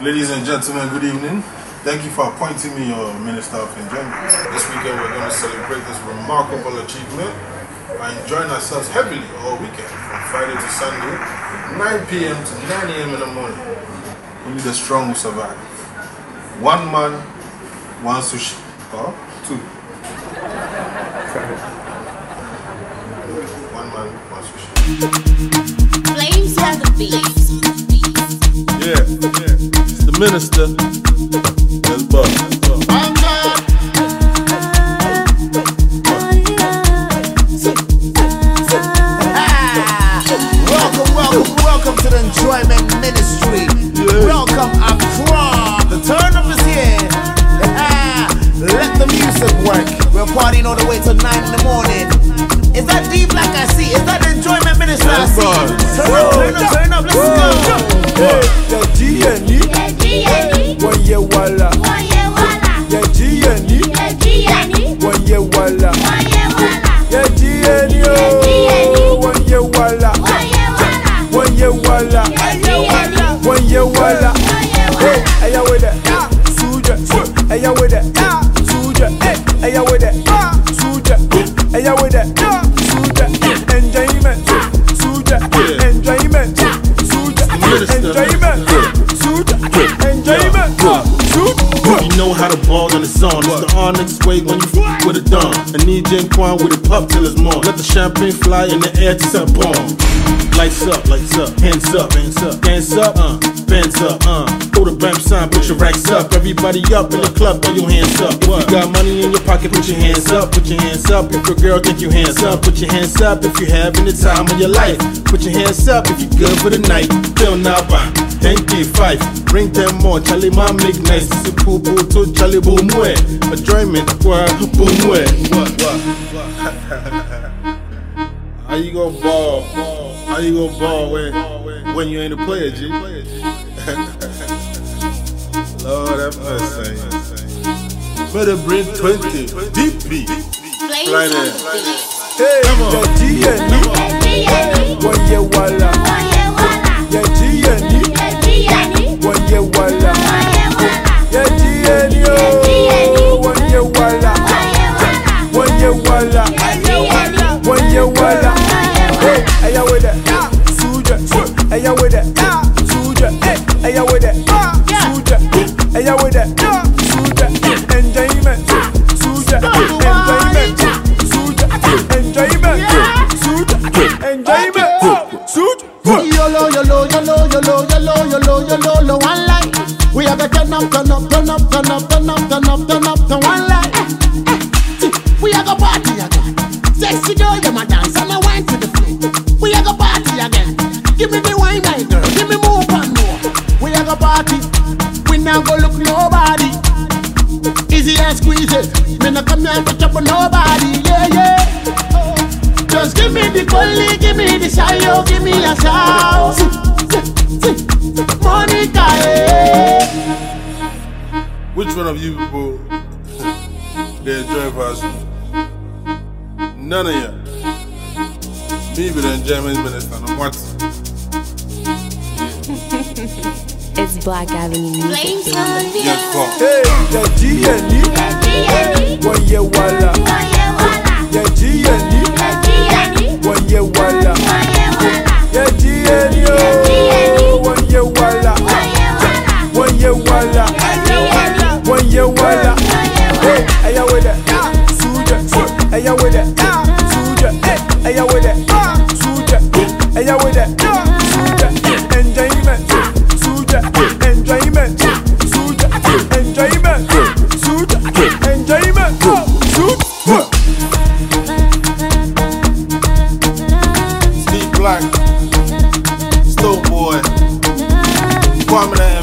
Ladies and gentlemen, good evening. Thank you for appointing me your Minister of Enjoyment. This weekend we're going to celebrate this remarkable achievement by enjoying ourselves heavily all weekend, from Friday to Sunday, 9 p.m. to 9 a.m. in the morning. Only the strong will survive. One man, one sushi, or two. One man, one sushi. Flames on the beat. Yeah. It's the minister. Let's bug. Welcome to the Enjoyment Ministry. Yeah. Welcome Accra. The turn up is here. Let the music work. We're partying all the way till 9 in the morning. Is that D Black I see? Is that the Enjoyment Ministry I see? Turn up, let's go. Yeah, G&E. One year wala. Yeah, G&E. One year wala. Yeah, G&E. One year wala. One year wala. One year wala. Hey, aya with it. Suja. Aya with it. Suja. Aya with it. Suja. Aya with it. Suja. Enjoyment. Suja. Enjoyment. Suja. Enjoyment. Suja. Enjoyment. You know how to ball on the song. It's the Onyx way when you f with a dumb. And DJ Quan with a pup till it's more. Let the champagne fly in the air to set bomb. Lights up, hands up, dance up, bands up, throw the bam sign, put your racks up. Everybody up in the club, throw your hands up. If you got money in your pocket, put your hands up, put your hands up. If your girl think you hands up, put your hands up. If you having the time of your life, put your hands up. If you good for the night, feel now, thank you, five. Bring them more, Charlie, my make nice. This is poo poo to Charlie, boom, way. Enjoyment, boom, way. How you gonna ball? How you gonna ball when you ain't a player, G? Lord have mercy. Better bring 20 DP. Fly there. Hey, yeah, G&E. One year wala. Yeah, G&E. One year wala. Yeah, G&E. One year wala. One year wala. One year wala. Hey, aya with it. Suja. Aya with it. Suja. Aya with it. Suja. Aya with it. Suja. Enjoyment. Suja. Enjoyment. Suja. Enjoyment. Suja. Enjoyment. Suja. Yolo, one light. We have a turn up, one light. We have a party again. Sexy girl, you're my dance, and I wine to the floor. We have a party again. Give me the wine, my girl. Give me more and more. We have a party. We now go look nobody. Easy and squeeze it. Me no come here to chop on nobody. Yeah. Just give me the bully, give me the shayo, give me a shout. Monica, Which one of you people they enjoy fast? None of you. Me with the enjoyment minister. No what? It's Black Avenue Music. Yes, come. Hey, yeah, G&E. One year wala. Yeah, G&E. One year wala. Yeah, G&E. One year wala. One year wala. One year wala. Hey, aya with it. Suja. Aya with it. Suja. Aya with it. Suja. Aya with it. Suja. Enjoyment. Suja. Enjoyment. Suja. Enjoyment. Suja. Enjoyment. Suja. Steve Black, Stone Boy, Kwame